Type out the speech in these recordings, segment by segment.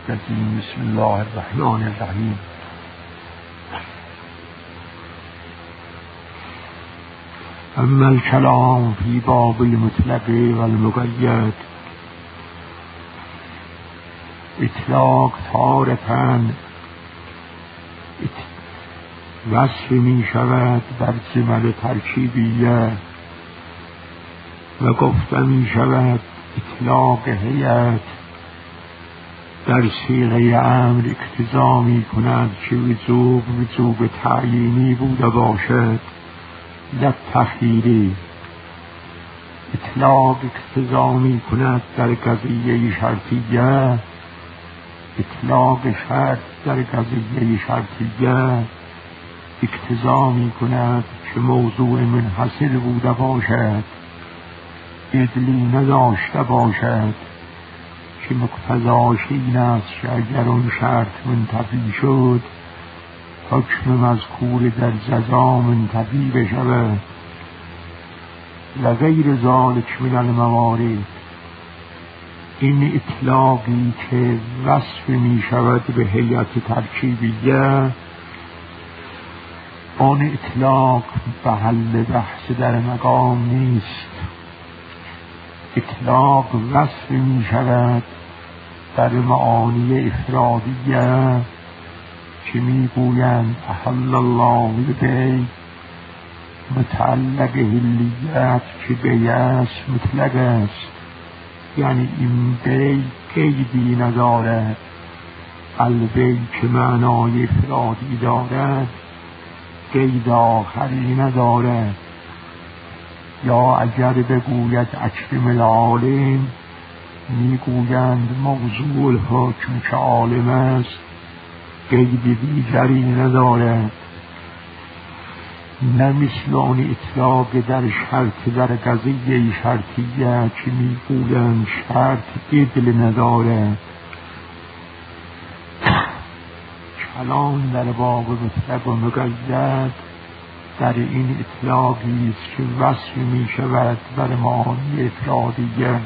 الرجیم. بسم الله الرحمن الرحیم. اما الکلام فی باب المطلق و المقید، اطلاق تارة وصف می شود بر ضمن ترکیبیه و گفته می شود اطلاق هیئت در صیغه امر اقتضا می کند که وجوب تعیینی بوده باشد در تخییری. اطلاق اقتضا می کند در قضیه شرطیه، اطلاق شرط در قضیه شرطیه اقتضا می کند که موضوع منحصر بوده باشد، عدلی نداشته باشد، که مقتضاش این است که اگر اون شرط منتفی شد حکم مذکور در جزا منتفی بشود و غیر ذالک من الموارد. این اطلاقی که وصف می شود به هیئت ترکیبیه، آن اطلاق به حل بحث در مقام نیست. اطلاق وصف می شود در معانی افرادیه که می گویند احل الله البیع، متعلق حلیت که بیع است مطلق است، یعنی این بیع قیدی ندارد. البیع که معنای افرادی دارد قید آخری ندارد. یا اگر بگوید اکرم العالم، میگویند موضوع الحکم که عالم است قید دیگری ندارد. نه مثل آن اطلاق در شرط در قضیه شرطیه که میگویند شرط عدل ندارد. کلام در باب مطلق و مقید در این اطلاقی است که وصف می شود بر معانی افرادیه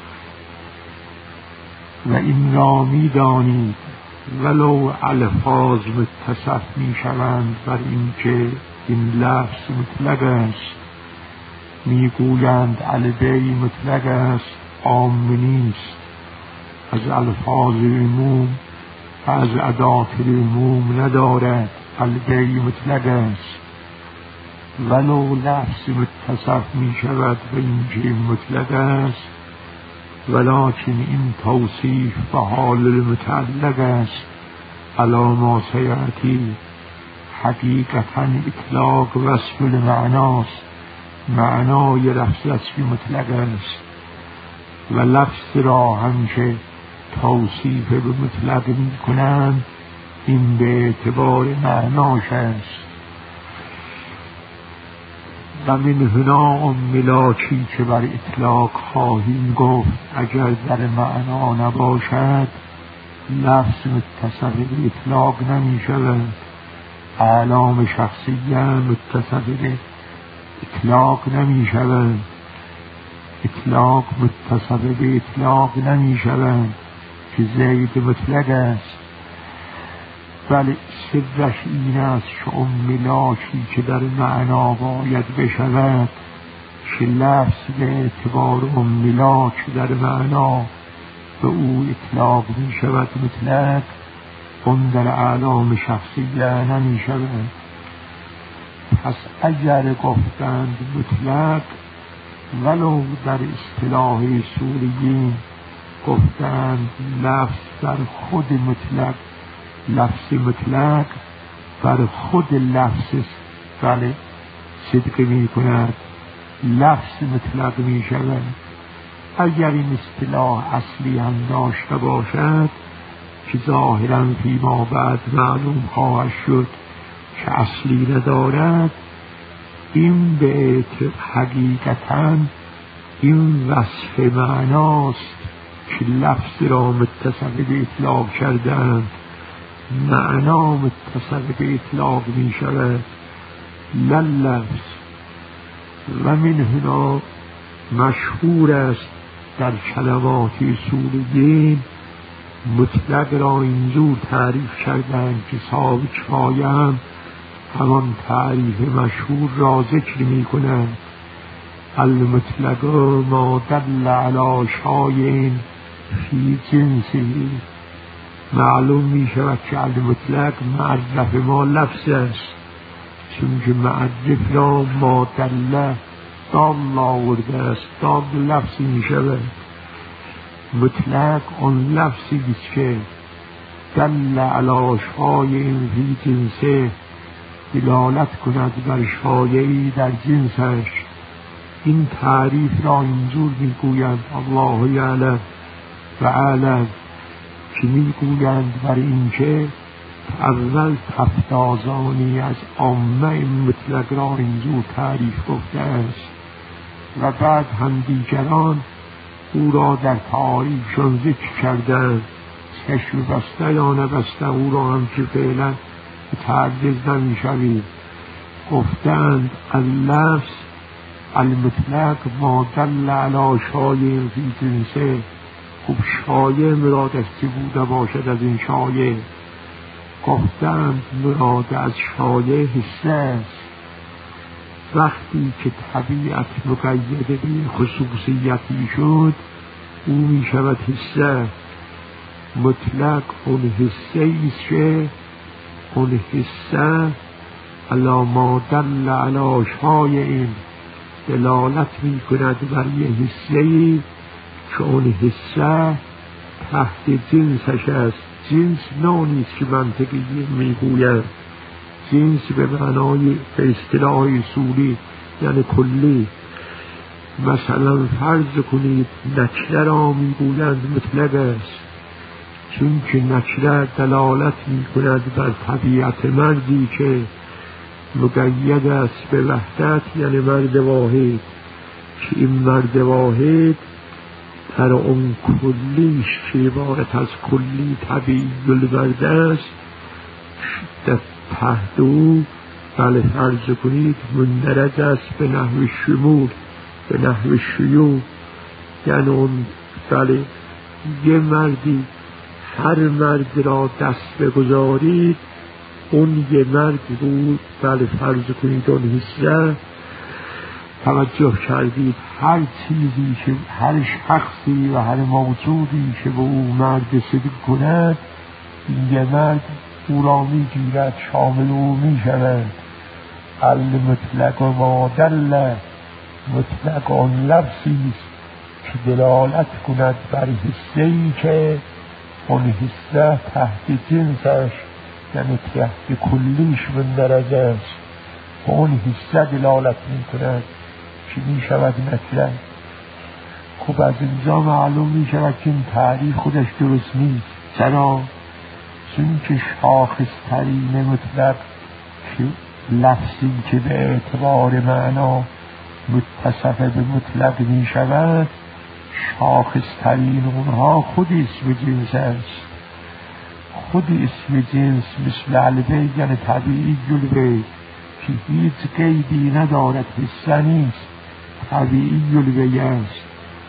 و این را می دانید ولو الفاظ متصف می شوند بر این که این لفظ مطلق است. می گویند البیع مطلق است، عام نیست، از الفاظ عموم و از ادات العموم ندارد، البیع مطلق است. ولو لفظ متصف می شود به این که مطلق است، ولکن این توصیف به حال المتعلق است علی ما سیأتی. حقیقتا اطلاق وصف المعناست، معنای لفظ وصف مطلق است و لفظ را هم که توصیف به مطلق می کنند این به اعتبار معناش است. و من هنا ملاکی که بر اطلاق خواهیم گفت اگر در معنا نباشد لفظ متصف به اطلاق نمی شود. اعلام شخصیه متصف به اطلاق نمی شود، اطلاق متصف به اطلاق نمی شود که زید مطلق است. بله سرش این است که اون ملاکی که در معنا باید بشود که لفظ به اعتبار اون ملاک در معنا به او اطلاق می شود مطلق، اون در اعلام شخصیه نمی شود. پس اگر گفتند مطلق ولو در اصطلاح اصولیین گفتند لفظ در خود مطلق، لفظ مطلق بر خود لفظ بله صدق می کند، لفظ مطلق می شود. اگر این اصطلاح اصلی هم داشته باشد که ظاهراً فیما بعد معلوم خواهد شد که اصلی ندارد، این به حقیقتاً این وصف معناست که لفظ را متصف به اطلاق کردند، معنا متصف به اطلاق می شود نه لفظ. و من هنا مشهور است در کلمات اصولیین مطلق را اینجور تعریف کردند که صاحب کفایه هم همان تعریف مشهور را ذکر می کنند: المطلق ما دل علی شایء فی جنسه. معلوم می شود که المطلق معرف ما لفظ است، چون که معرف را ما دل دال آورده است، دال لفظی می شود. مطلق آن لفظی است که دل علی شایء فی جنسه، دلالت کند بر شایعی در جنسش. این تعریف را اینجور میگویند الله یعلم و اعلم، که میگویند بر این که اول تفتازانی از عامه مطلق را اینجور تعریف گفته است و بعد هم دیگران او را در تعاریفشان ذکر کردند. چشم بسته یا نبسته او را هم که فعلا متعرض نمیشوید، گفتند اللفظ المطلق ما دل علی شایع فی جنسه. خب شایع مراد از چه بوده باشد؟ از این شایع گفتند مراد از شایع حسه است. وقتی که طبیعت مقید به خصوصیتی شد او می شود حسه. مطلق اون حسه ایست که اون حسه علی ما دل علی شایع دلالت می کند بر یه حسه‌ای که اون حسه تحت جنسش است. جنس نانیست که منطقی می گوید، جنس به معنای به اصطلاح اصولی یعنی کلی. مثلا فرض کنید نکره را می گویند مطلق است، چون که نکره دلالت می کند بر طبیعت مردی که مقید است به وحدت، یعنی مرد واحد، که این مرد واحد در اون کلیش که عبارت از کلی طبیعی المرد است در تحت او بله فرض کنید مندرج است به نحو شمول، به نحو شیوع. یعنی اون بله یه مردی هر مرد را دست بگذارید اون یه مرد بود، بله فرض کنید اون حسه توجه کردید هر چیزی که هر شخصی و هر موجودی که به او مرد صدق کند این یه مرد او را می گیرد، شامل او می شود. المطلق ما دل، مطلق آن لفظی است که دلالت کند بر حسه‌ای که اون حسه تحت جنسش یعنی تحت کلیش مندرج است، و اون حسه دلالت می کند که می شود نکره. خب از اینجا معلوم می شود که این تعریف خودش درست نیست. چرا؟ چون که شاخص‌ترین مطلق که لفظی که به اعتبار معنا متصف به مطلق می شود، شاخص‌ترین اونها خود اسم جنس است. خود اسم جنس مثل البیت یعنی طبیعی البیت که هیچ قیدی ندارد، حسه نیست، طبیعی البیت است.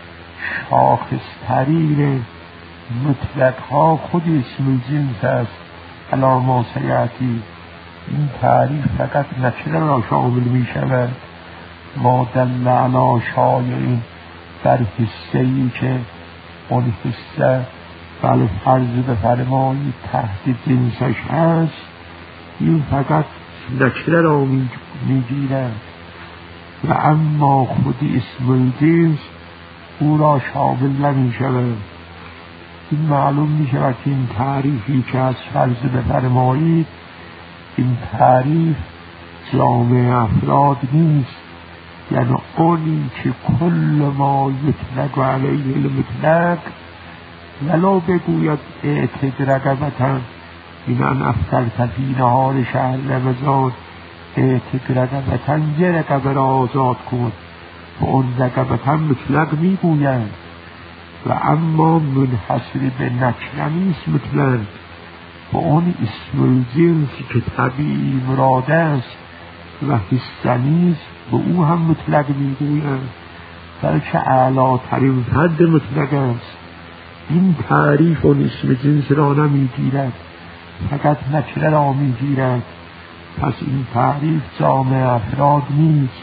شاخص‌ترین مطلق ها خود اسم جنس است. علی ما سیأتی این تعریف فقط نکره را شامل می شود. ما دل علی شایع در حسه‌ای که اون حسه بله فرض بفرمایید تحت جنسش هست، این فقط نکره را می گیرد و اما خود اسم الجنس او را شامل نمی شود. این معلوم می شود که این تعریفی که از فرض بفرمایید این تعریف جامع افراد نیست، یعنی اونی که کل ما یطلق علیه المطلق ولو بگوید اعتق رقبتن این ان افطرت فی نهار شهر رمضان، اعتق رقبتن یه رقبه را آزاد کن و اون رقبتن مطلق میگوید و اما منحصر به نکره نیست مطلق، و اون اسم الجنسی که طبیعی مراد است و حسه نیست به او هم مطلق میگوید، بلکه اعلی ترین حد مطلق است. این تعریف و اسم جنس را نمیگیرد، فقط نکره را میگیرد. پس این تعریف جامع افراد نیست.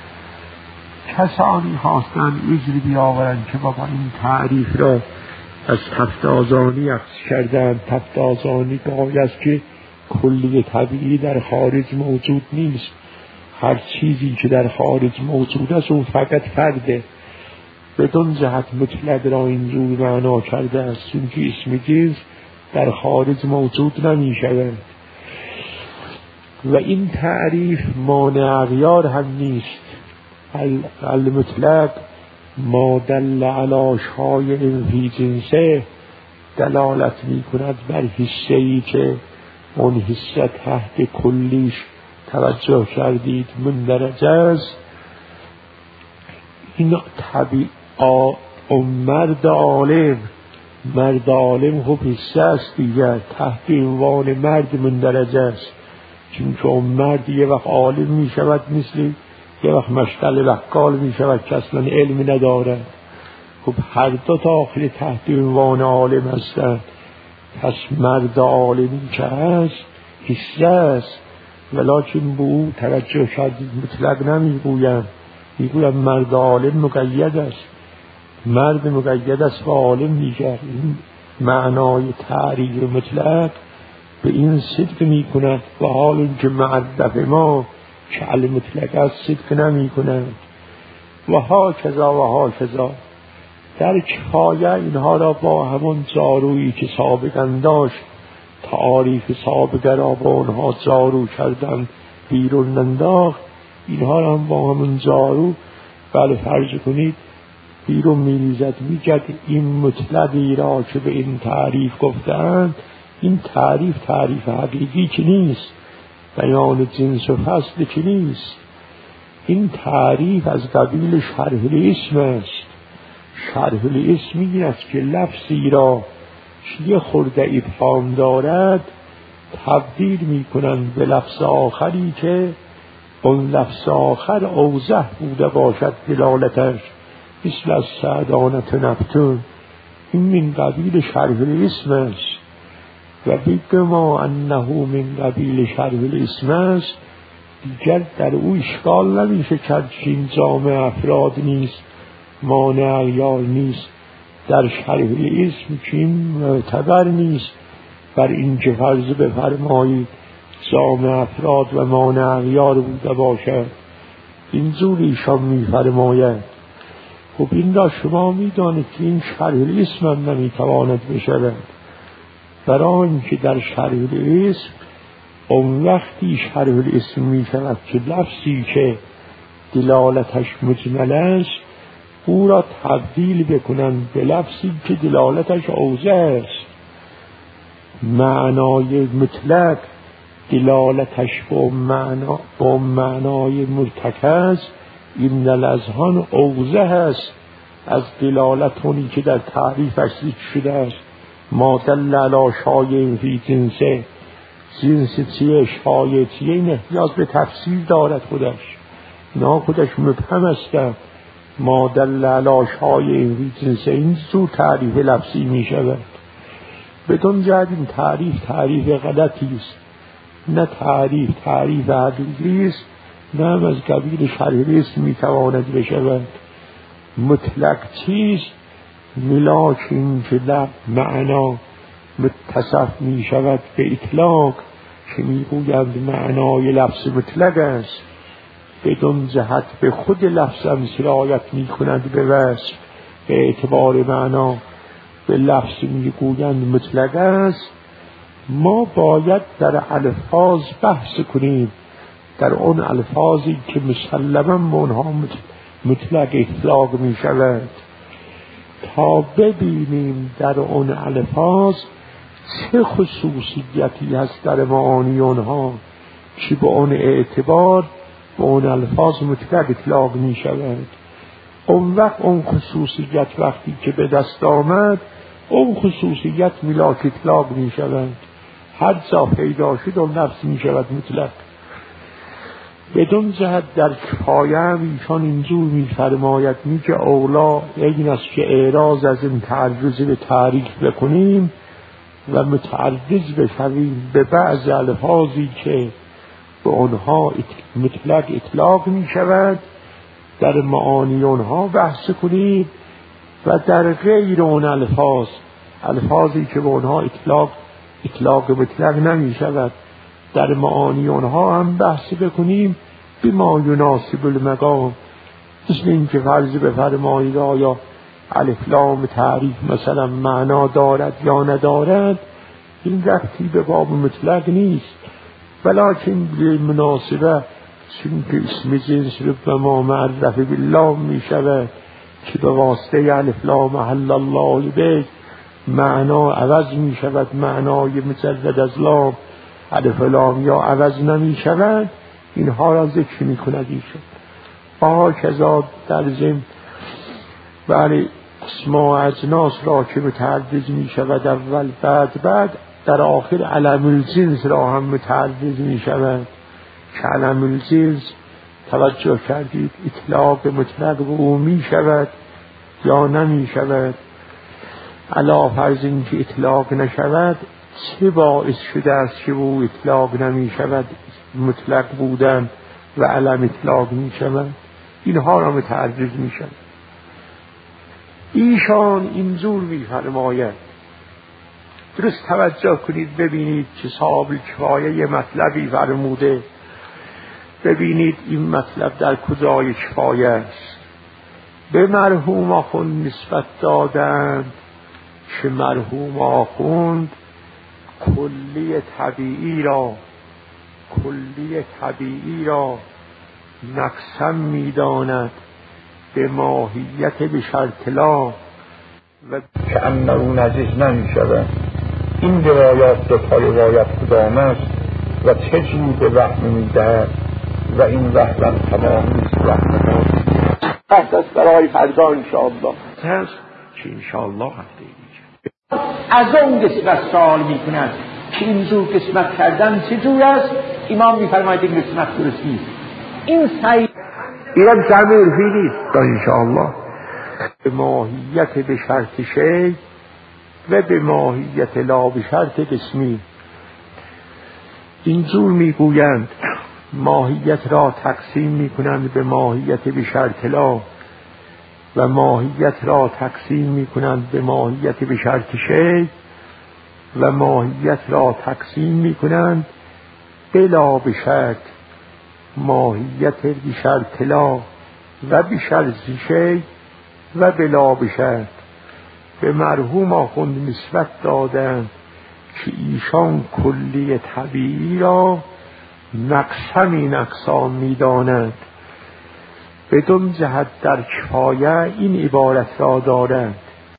کسانی خواستند عذر بیاورند که بابا این تعریف را از تفتازانی اخذ کردند. تفتازانی گاهی است که کلی طبیعی در خارج موجود نیست. هر چیزی که در خارج موجود است اون فقط فرده. بدون جهت مطلق را اینجور معنا کرده است، چون که اسم جنس در خارج موجود نمی شود. و این تعریف مانع اغیار هم نیست. المطلق ما دل علی شایع فی جنسه دلالت می کند بر حصه‌ای که اون حصه تحت کلیش توجه کردید مندرج است. این طبیعی مرد عالم خب حصه است دیگر، تحت عنوان مرد مندرج است. چون که اون مرد یه وقت عالم می شود، مثل یه وقت مشغل بقال می شود که اصلا علم ندارد. خب هر دو داخل تحت عنوان عالم هستند. پس مرد عالمی که هست حصه است، ولیکن به او توجه کردید مطلق نمیگویم، میگویم مرد عالم مقید است. مرد مقید است و عالم میگه. این معنای تعریف مطلق به این صدق می کند و حال اینکه معدف ما که المطلق است صدق نمی کند. و ها کذا در کفایه اینها را با همون جارویی که سابقا داشت تعاریف سابقه را با آنها جارو کردن بیرون انداخت. اینها را هم با همون جارو بله فرض کنید بیرون میریزد. میگد این مطلقی را که به این تعریف گفتند، این تعریف حقیقی که نیست، بیان جنس و فصل که نیست. این تعریف از قبیل شرح الاسم است. شرح الاسم این است که لفظی را که یه خورده ابهام دارد تبدیل می کنند به لفظ آخری که اون لفظ آخر اوضح بوده باشد دلالتش، مثل از سعدانت نبتون. این من قبیل شرح الاسم است. و بگما انه من قبیل شرح الاسم است، دیگر در او اشکال نمیشه کرد که این جامع افراد نیست، مانع اغیار نیست. در شرح الاسم که این معتبر نیست بر این که فرض بفرمایید جامع افراد و مانع اغیار بوده باشد. اینجور ایشان میفرماید. خب این را شما میدانید که این شرح الاسم هم نمیتواند بشود، برای اینکه در شرح الاسم اون وقتی شرح الاسم میشود که لفظی که دلالتش مجمل است او را تبدیل بکنند به لفظی که دلالتش اوضح است. معنای مطلق دلالتش با معنای مرتکز این الاذهان اوضح است از دلالتونی که در تعریفش ذکر شده است. ما دل علی شایع فی جنسه، جنس چیه شایع چیه این احتیاج به تفسیر دارد خودش، نه خودش مبهم است. ما دل علی شایع فی جنسه این زور تعریف لفظی می شود. بدون جهت این تعریف غلطی است، نه تعریف حقیقی است، نه از قبیل شرح الاسم می تواند بشود. مطلق چیست؟ ملاکین که معنا متصف می شود به اطلاق که می گویند معنای لفظ مطلق است، بدون جهت به خود لفظ هم سرایت می کند به وصف. به اعتبار معنا به لفظ می گویند مطلق است. ما باید در الفاظ بحث کنیم، در اون الفاظی که مسلما به اونها مطلق اطلاق می شود، تا ببینیم در اون الفاظ چه خصوصیتی هست در معانی اونها که به اون اعتبار به اون الفاظ مطلق اطلاق می شود. اون وقت اون خصوصیت وقتی که به دست آمد اون خصوصیت ملاک اطلاق می شود. هر جا پیدا شد اون نفس می شود مطلق. بدون جهت در کفایه هم ایشان اینجور می‌فرماید میگه اولا این است که اعراض از این تعرض به تعریف بکنیم و متعرض بشویم به بعض الفاظی که به آنها مطلق اطلاق می شود، در معانی آنها بحث کنیم و در غیر اون الفاظی که به آنها اطلاق مطلق نمی شود، در معانی آنها هم بحث بکنیم بما یناسب المقام. مثل این که فرض بفرمایید آیا الف لام تعریف مثلا معنا دارد یا ندارد، این ربطی به باب مطلق نیست، ولکن به مناسبه چون که اسم جنس رو ما معرف بالله می شود که به واسطه الف لام حل الله به معنا عوض می شود، معنای مجرد از لام الف لام یا عوض نمی شود، اینها را ذکر می کند ایشون. کذا در ضمن برای اسماء اجناس را که متعدد می شود اول بعد در آخر علم الجنس را هم متعدد می شود که علم الجنس توجه کردید اطلاق مطلق به او می شود یا نمی شود. علا فرض این که اطلاق نشود چه باعث شده است که او اطلاق نمی شود، مطلق بودن و علم اطلاق می شود، اینها را متعرض می شود. ایشان اینجور می فرماید، درست توجه کنید ببینید که صاحب کفایه یه مطلبی فرموده، ببینید این مطلب در کجای کفایه است. به مرحوم آخوند نسبت دادند که مرحوم آخوند کلی طبیعی را نقصم می داند به ماهیت به شرط لا و که انه نجس نمی شود. این روایات دو تا روایت کدام است و چه جور وهم می دهد و این وهم تمام نیست، وهم بحث است برای فردا انشاءالله هست که انشاءالله هفته دیگه از اون قسمت سوال می کنند که اینجور قسمت کردن چه جور است. امام می فرماید این قسمت درست نیست، این صحیح، اینم تعمیر فی نیست انشاءالله. به ماهیت به شرط شی و به ماهیت لا به شرط قسمی اینجور میگویند. ماهیت را تقسیم میکنند به ماهیت به شرط لا و ماهیت را تقسیم میکنند به ماهیت به شرط شی و ماهیت را تقسیم میکنند بلا به شرط، ماهیت به شرط لا و به شرط شی و بلا به شرط. به مرحوم آخوند نسبت دادند که ایشان کلی طبیعی را نقصمی نقصان می دانند، بدون جهت در کفایه این عبارت را دارند